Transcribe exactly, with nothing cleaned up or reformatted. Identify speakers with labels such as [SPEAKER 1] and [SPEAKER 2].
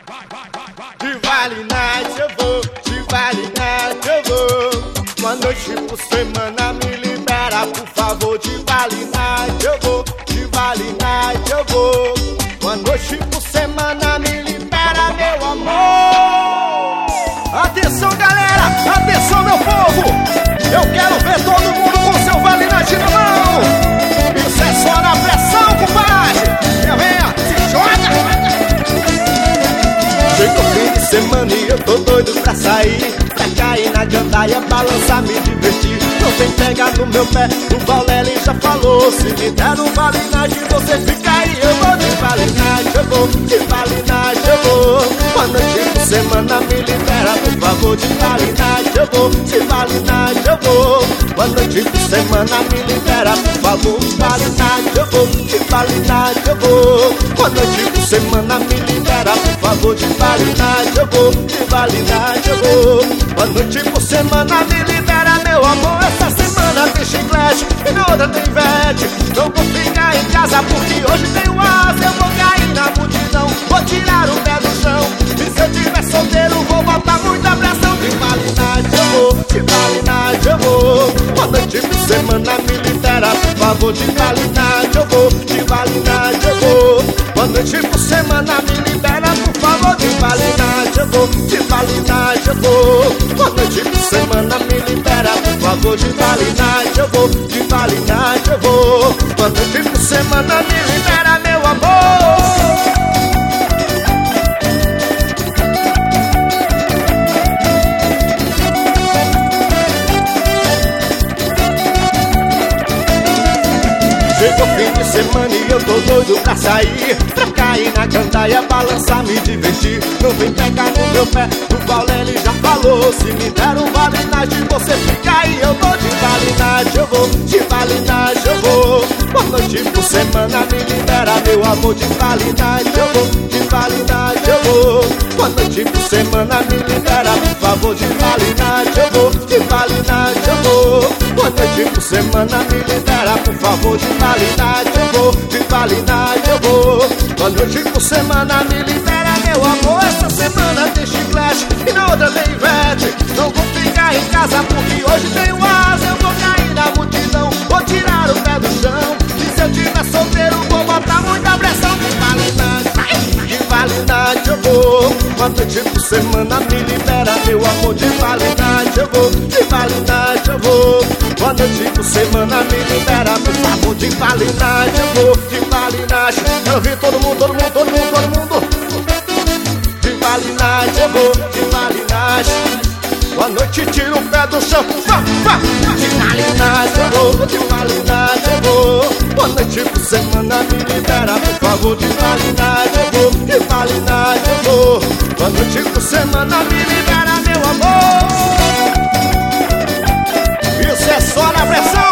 [SPEAKER 1] De Vale Night eu vou, de Vale Night eu vou. Uma noite por semana me libera, por favor. De Vale Night eu vou, de Vale Night eu vou. Uma noite por semana me libera, meu amor. Atenção, galera, atenção, meu povo. Eu quero ver todo mundo com seu Vale Night na mão. Isso é só na pressão, compadre. Venha, venha, se joga. Chega o fim de semana e eu tô doido pra sair, pra cair na gandaia, balançar, me divertir. Não vem pegar no meu pé, o Valério já falou. Se me der um Vale Night, você fica aí. Eu vou de Vale Night, eu vou, de Vale Night eu vou. Uma noite por semana me libera, por favor. De Vale Night eu vou, de Vale Night eu vou. Uma noite por semana me libera, por favor. De Vale Night eu vou, de Vale Night eu vou. Uma noite por semana me libera, por favor. De Vale Night eu vou, de Vale Night eu vou. Uma noite por semana me libera, meu amor. Essa semana tem chiclete e na outra tem vete. Não vou ficar em casa porque hoje tenho asa. Eu vou cair na multidão, vou tirar o pé do chão. E se eu tiver solteiro vou botar muita pressão. De Vale Night eu vou, de Vale Night eu vou. Uma noite por semana me libera, por favor. De Vale Night eu vou, de Vale Night eu vou. Uma noite por semana me libera, por favor. De Vale Night eu vou, de Vale Night eu vou. Uma noite por semana me libera, por favor. De Vale Night eu vou, de Vale Night eu vou. Uma noite por semana me libera, meu amor. Chega o fim de semana e eu tô doido pra sair, pra cair na gandaia, balançar, me divertir. Não vem pegar no meu pé, o Valério já falou. Se me der um Vale Night, você fica aí. Eu vou de Vale Night, eu vou, de Vale Night eu vou. Uma noite por semana me libera, meu amor. De Vale Night eu vou, de Vale Night eu vou. Uma noite por semana me libera, por favor. De Vale Night eu vou, de Vale Night eu vou. Uma noite por semana me libera, por favor. De Vale Night eu vou, de Vale Night eu vou. Uma noite por semana me libera, meu amor. Essa semana tem chiclete e na outra tem vete. Não vou ficar em casa porque hoje tenho asa. Eu vou cair na multidão, vou tirar o pé do chão. E se eu tiver solteiro vou botar muita pressão. De Vale Night, de Vale Night eu vou. Uma noite por semana me libera, meu amor. De Vale Night eu vou, de Vale Night eu vou. Uma noite por semana me libera, por favor. De Vale Night eu vou, de Vale Night. Eu vi todo mundo, todo mundo, todo mundo, todo mundo. De Vale Night eu vou, de Vale Night. Uma noite tira o pé do chão, vá, vá. De Vale Night eu vou, de Vale Night eu vou. Uma noite por semana me libera, por favor. De Vale Night eu vou, de Vale Night eu vou. Uma noite por semana me libera, meu amor. Isso é só na pressão.